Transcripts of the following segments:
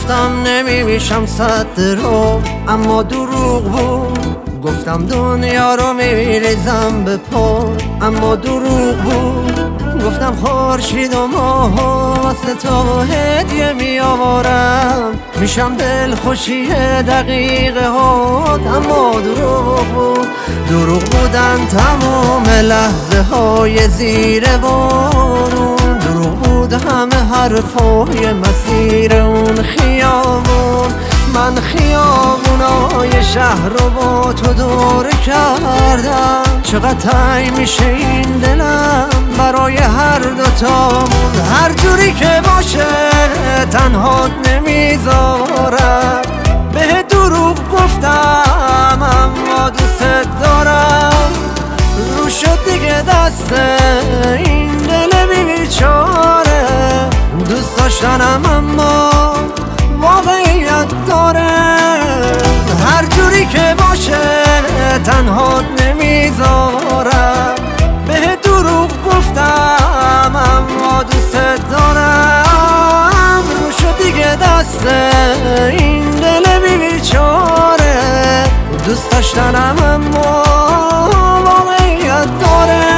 گفتم نمیشم صد رو، اما دروغ بود. گفتم دنیا رو میریزم به پا، اما دروغ بود. گفتم خورشید و ماه واسه تو هدیه میآورم، میشم دلخوشی دقیقه هات، اما دروغ بود. دروغ بودن تمام لحظه های زیر بارون، دروغ بود همه حرفای مسیر اون خیابون. من خیابونای شهر رو با تو دور کردم، چقدر تنگ میشه این دلم برای هر دوتامون. هر جوری که باشه تنهات نمیذارم، به دروغ گفتم اما دوست دارم. رو شد دیگه دست این دل بیچاره، دوست داشتنم اما واقعیت داره. هر جوری که باشه تنهات نمیذارم، به دروغ گفتم اما دوست دارم. رو شد دیگه دست این دل بیچاره، دوست داشتنم اما واقعیت داره.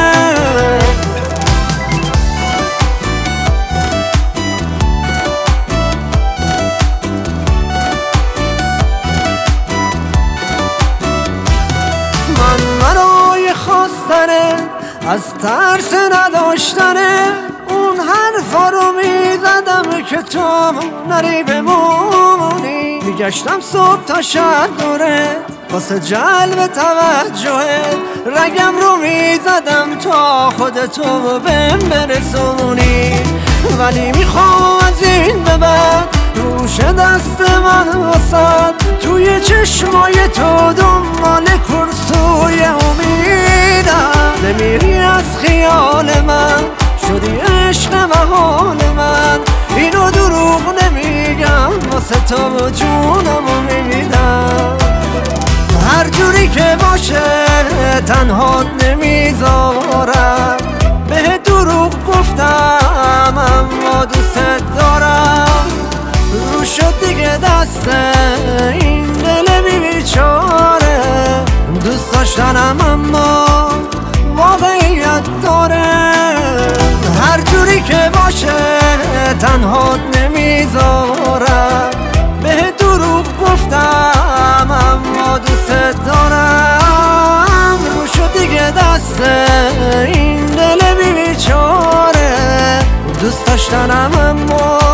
برای خواستنه از ترس نداشتنه اون حرفا رو میزدم که تو نری بمونی. میگشتم صبح تا شب دوره واسه جلب توجهه، رگم رو میزدم تا خودتو بهم برسونی. ولی میخوام از این به بعد روش دست من واسد، توی چشمای تو دنبال کرسوی امیدم. نمیری از خیال من، شدی عشق محال من. اینو دروغ نمیگم واسه تو جونمو میدم. هر جوری که باشه تنهات نمیذارم، به دروغ گفتم اما دوست دارم. رو شد دیگه دست این دل بیچاره، دوست داشتنم اما واقعیت داره. هر جوری که باشه تنهات نمیذارم، به دروغ گفتم اما دوست دارم. رو شد دیگه دست این دل بیچاره، دوست داشتنم اما